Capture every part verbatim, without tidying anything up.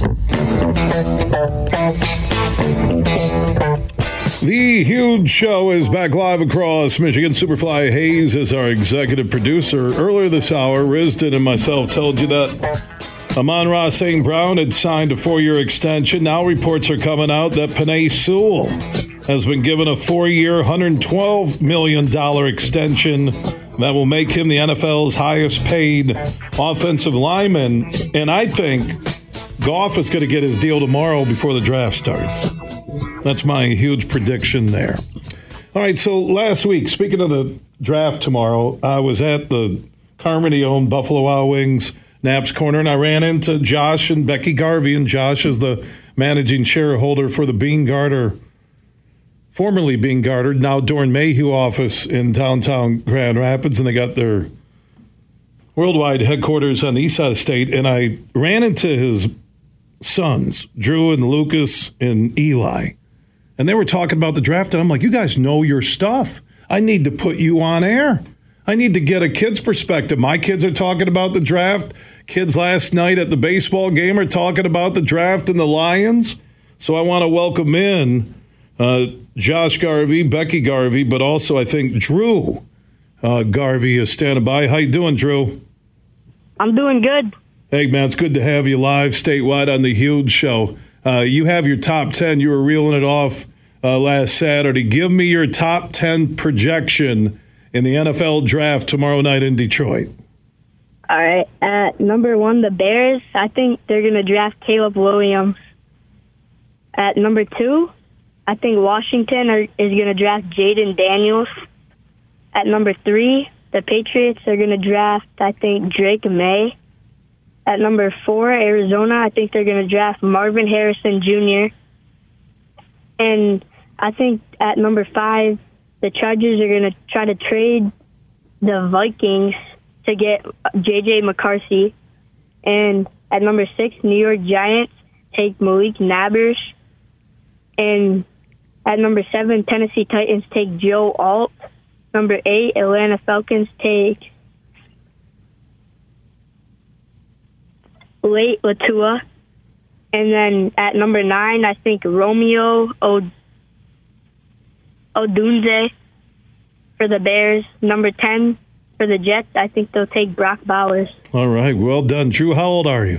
The Huge Show is back live across Michigan. Superfly Hayes is our executive producer. Earlier this hour, Risden and myself told you that Amon-Ra Saint Brown had signed a four-year extension. Now reports are coming out that Penei Sewell has been given a four-year, one hundred twelve million dollars extension that will make him the N F L's highest-paid offensive lineman. And I think Goff is going to get his deal tomorrow before the draft starts. That's my huge prediction there. All right, so last week, speaking of the draft tomorrow, I was at the Carmody-owned Buffalo Wild Wings Knapp's Corner, and I ran into Josh and Becky Garvey, and Josh is the managing shareholder for the Bean Garter, formerly Bean Garter, now Doran Mayhew office in downtown Grand Rapids, and they got their worldwide headquarters on the east side of the state, and I ran into his sons, Drew and Lucas and Eli, and they were talking about the draft, and I'm like, you guys know your stuff. I need to put you on air. I need to get a kid's perspective. My kids are talking about the draft. Kids last night at the baseball game are talking about the draft and the Lions. So I want to welcome in uh, Josh Garvey, Becky Garvey, but also I think Drew uh, Garvey is standing by. How you doing, Drew? I'm doing good. Hey, man, it's good to have you live statewide on the Huge Show. Uh, you have your top ten. You were reeling it off uh, last Saturday. Give me your top ten projection in the N F L draft tomorrow night in Detroit. All right. At number one, the Bears. I think they're going to draft Caleb Williams. At number two, I think Washington are, is going to draft Jaden Daniels. At number three, the Patriots are going to draft, I think, Drake May. At number four, Arizona, I think they're going to draft Marvin Harrison Junior And I think at number five, the Chargers are going to try to trade the Vikings to get J J McCarthy. And at number six, New York Giants take Malik Nabers. And at number seven, Tennessee Titans take Joe Alt. Number eight, Atlanta Falcons take Late Latua. And then at number nine, I think Romeo Od- Odunze for the Bears. Number ten for the Jets, I think they'll take Brock Bowers. All right, well done. Drew, how old are you?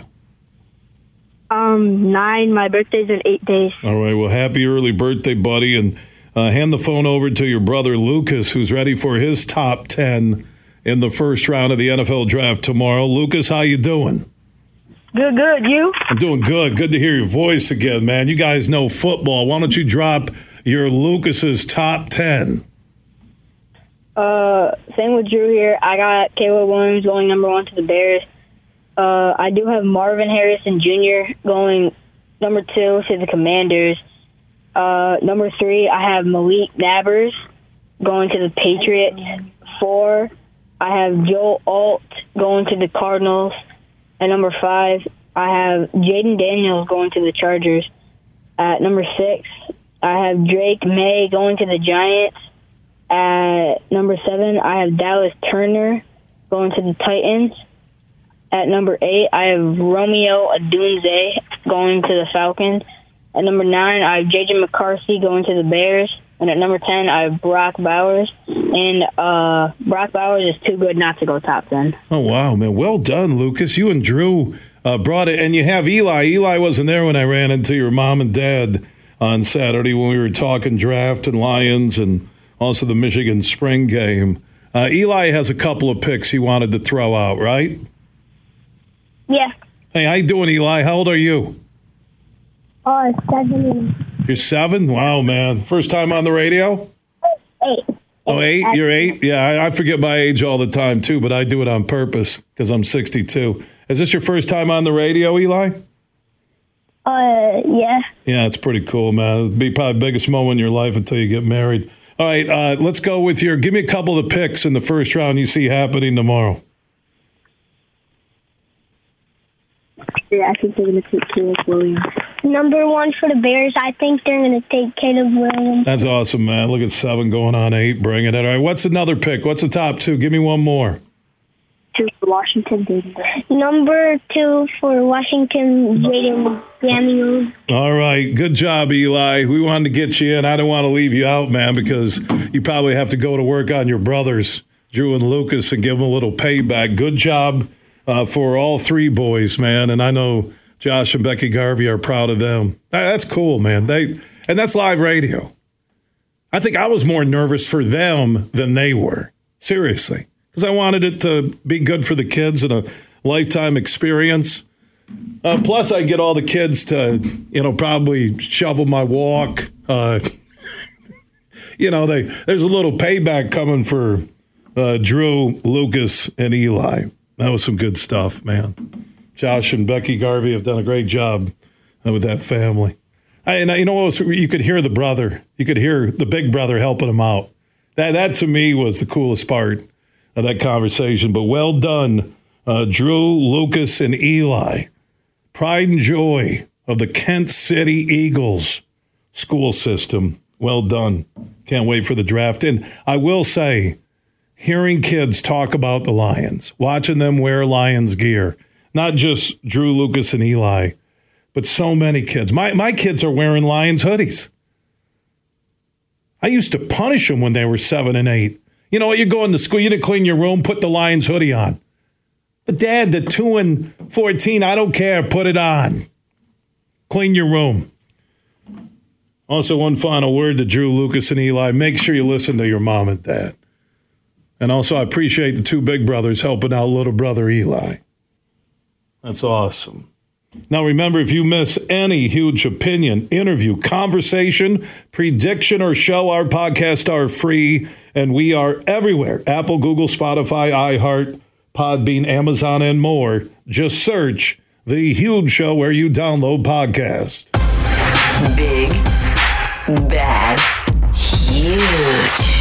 Um, nine. My birthday's in eight days. All right, well, happy early birthday, buddy. And uh, hand the phone over to your brother, Lucas, who's ready for his top ten in the first round of the N F L draft tomorrow. Lucas, how you doing? Good, good. You? I'm doing good. Good to hear your voice again, man. You guys know football. Why don't you drop your Lucas's top ten? Uh, same with Drew here. I got Caleb Williams going number one to the Bears. Uh, I do have Marvin Harrison Junior going number two to the Commanders. Uh, number three, I have Malik Nabers going to the Patriots. Four, I have Joe Alt going to the Cardinals. At number five, I have Jaden Daniels going to the Chargers. At number six, I have Drake May going to the Giants. At number seven, I have Dallas Turner going to the Titans. At number eight, I have Romeo Odunze going to the Falcons. At number nine, I have J J McCarthy going to the Bears. And at number ten, I have Brock Bowers. And uh, Brock Bowers is too good not to go top ten. Oh, wow, man. Well done, Lucas. You and Drew uh, brought it. And you have Eli. Eli wasn't there when I ran into your mom and dad on Saturday when we were talking draft and Lions and also the Michigan spring game. Uh, Eli has a couple of picks he wanted to throw out, right? Yeah. Hey, how you doing, Eli? How old are you? Oh, seven. You're seven? Wow, man. First time on the radio? Eight. Oh, eight? You're eight? Yeah, I, I forget my age all the time, too, but I do it on purpose because I'm sixty-two. Is this your first time on the radio, Eli? Uh, yeah. Yeah, it's pretty cool, man. It'll be probably the biggest moment in your life until you get married. All right, uh, let's go with your – give me a couple of the picks in the first round you see happening tomorrow. Yeah, I think they're going to take Caleb Williams. Number one for the Bears, I think they're going to take Caleb Williams. That's awesome, man. Look at seven going on eight, bringing it. All right, what's another pick? What's the top two? Give me one more. Two for Washington, Jaden. Number two for Washington, Jaden Samuels. All right. Good job, Eli. We wanted to get you in. I don't want to leave you out, man, because you probably have to go to work on your brothers, Drew and Lucas, and give them a little payback. Good job uh, for all three boys, man. And I know Josh and Becky Garvey are proud of them. That's cool, man. They and that's live radio. I think I was more nervous for them than they were. Seriously. Because I wanted it to be good for the kids and a lifetime experience. Uh, plus, I get all the kids to, you know, probably shovel my walk. Uh, you know, they there's a little payback coming for uh, Drew, Lucas, and Eli. That was some good stuff, man. Josh and Becky Garvey have done a great job uh, with that family. I, and you know what was, you could hear the brother. You could hear the big brother helping him out. That, that to me, was the coolest part of that conversation. But well done, uh, Drew, Lucas, and Eli. Pride and joy of the Kent City Eagles school system. Well done. Can't wait for the draft. And I will say, hearing kids talk about the Lions, watching them wear Lions gear, not just Drew, Lucas, and Eli, but so many kids. My my kids are wearing Lions hoodies. I used to punish them when they were seven and eight. You know what? You go into school, you didn't clean your room, put the Lions hoodie on. But Dad, the two and fourteen, I don't care. Put it on. Clean your room. Also, one final word to Drew, Lucas, and Eli. Make sure you listen to your mom and dad. And also, I appreciate the two big brothers helping out little brother Eli. That's awesome. Now, remember, if you miss any huge opinion, interview, conversation, prediction, or show, our podcasts are free, and we are everywhere. Apple, Google, Spotify, iHeart, Podbean, Amazon, and more. Just search The Huge Show where you download podcasts. Big, bad, huge.